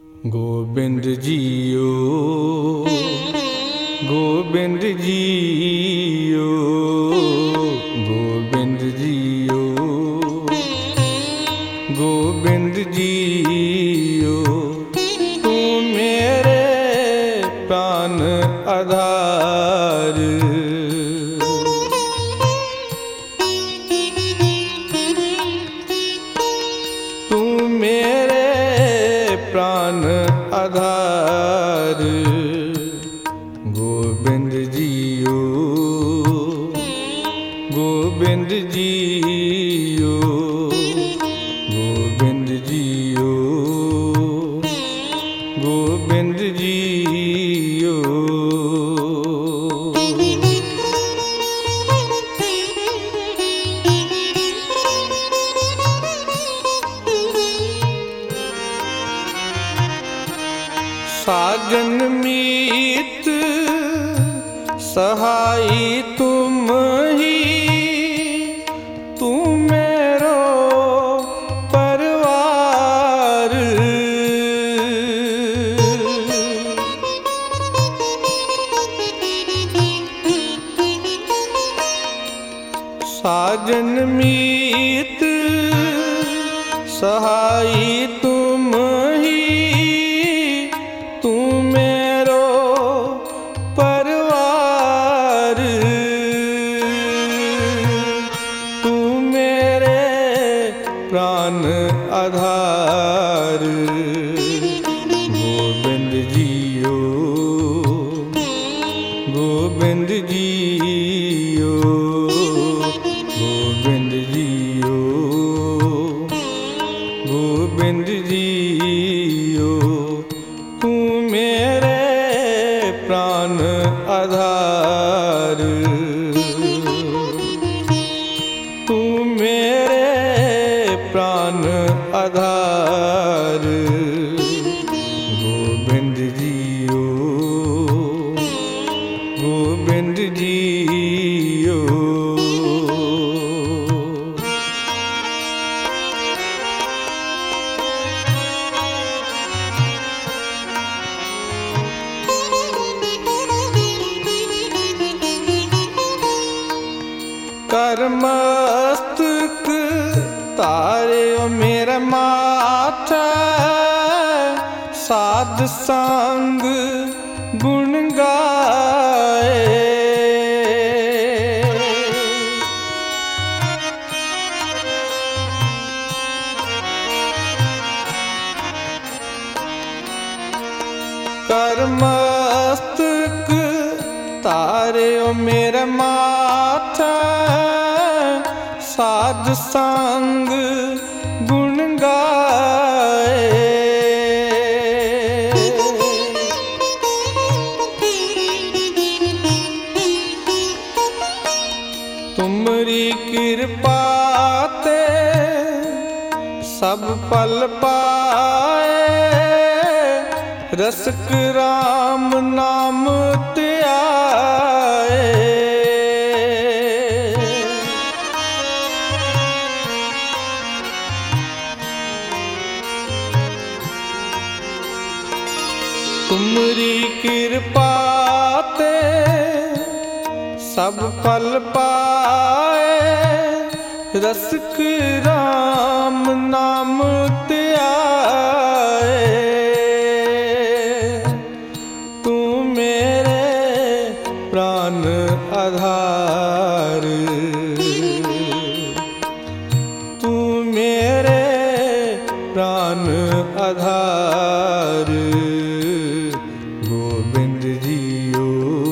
गोविंद जियो, गोविंद जियो, गोविंद जियो, गोविंद जियो। तू मेरे प्राण आधार, तू मेरे प्राण आधार। गोविंद जियो, गोविंद जियो, गोविंद जियो, गोविंद जियो। साजन मीत सहाई तुम ही, तू मेरो परिवार। साजन मीत सहाई तुम ही, तू मेरो परिवार। तू मेरे प्राण आधार। गोविंद जियो, गोविंद जियो, गोविंद जियो, गोविंद जियो। तू मेरे प्राण आधार, तू मेरे प्राण आधार। गोविंद जियो, गोविंद जियो। कर मस्तक तारे ओ मेरा माथा, साध संग गुण गाए। कर मस्तक तारे ओ मेरा माथा, साध संग गुण गाए। तुमरी कृपा ते सब पल पाए, रसक राम नाम ते आए। तुमरी कृपा ते सब पल पाए, रसक राम नाम ते आए। तू मेरे प्राण आधार, तू मेरे प्राण आधार। गोविंद जियो,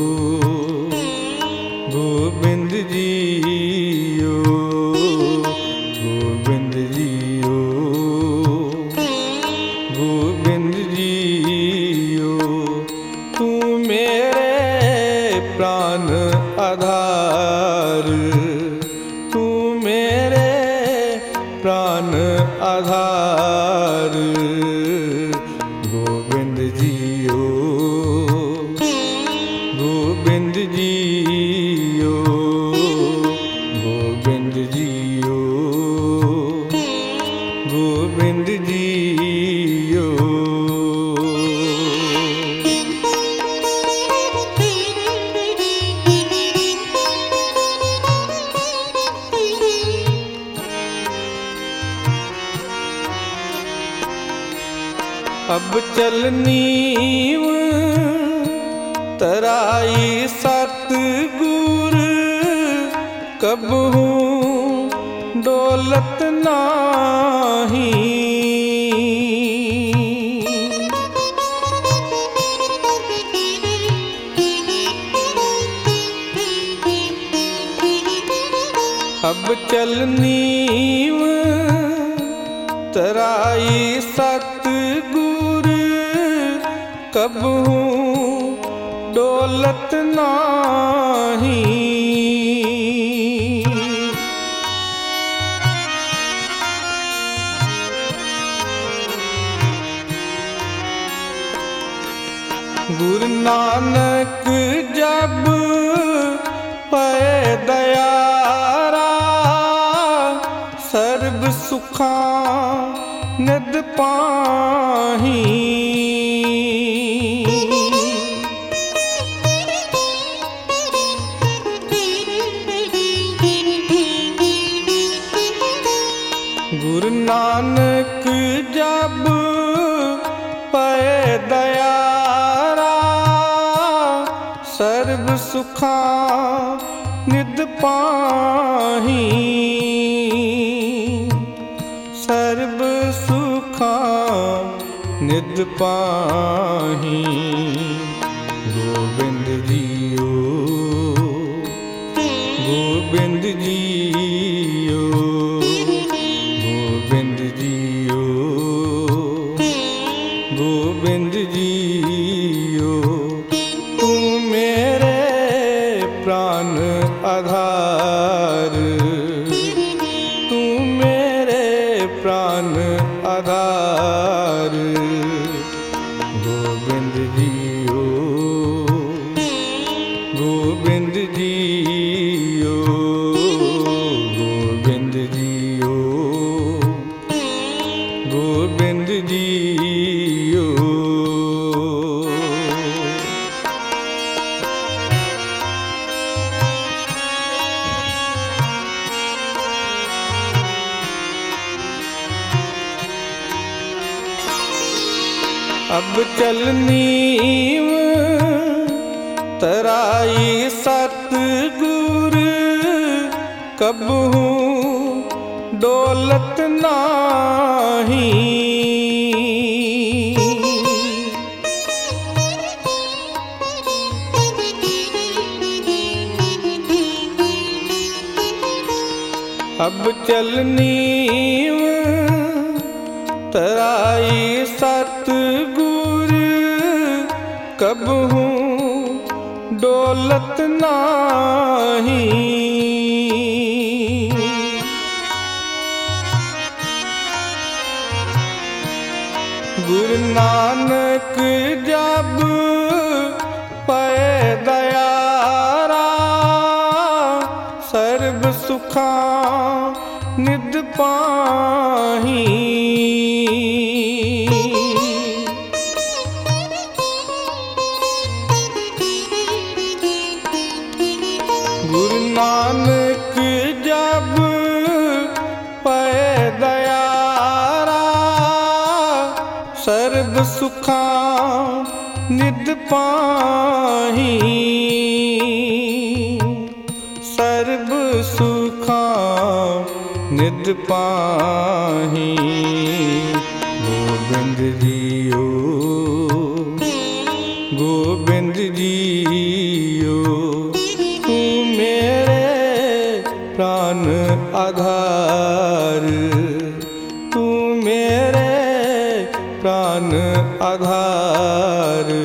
गोविंद जियो, गोविंद जियो, गोविंद जियो। तू मेरे प्राण आधार, तू मेरे प्राण आधार। गोविंद जियो, गोविंद जियो, गोविंद जियो, गोविंद जियो। अब चलनीव तराई सतगुर, कबहू डोलत नाही। अब चलनीव तराई सतगुर, कबहू डोलत नाही। गुरु नानक जब पै दयारा, सर्ब सुखा निद पाही। गुरु नानक जब पै दयारा, सर्ब सुखा निद पाही। सर्ब सुखा निद पाही। गोविंद जियो, गोविंद जियो, गोविंद जियो, गोविंद जियो। तू मेरे प्राण आधार, तू मेरे प्राण आधार। गोविंद जियो, गोविंद जियो, गोविंद जियो, गोविंद जियो। अब चलनीव तराई सतगुर, कबहू डोलत नाही। अब चलनीव तराई सतगुर, कबहू डोलत नाही। गुरु नानक जब पै दयारा, सर्ब सुखा निद पाही। गुरु नानक जब पै दयारा, सर्ब सुखा निद पाही। सर्ब सुखा निद पाही। गोविंद जियो, गोविंद जियो। तू मेरे प्राण आधार, तू मेरे प्राण आधार।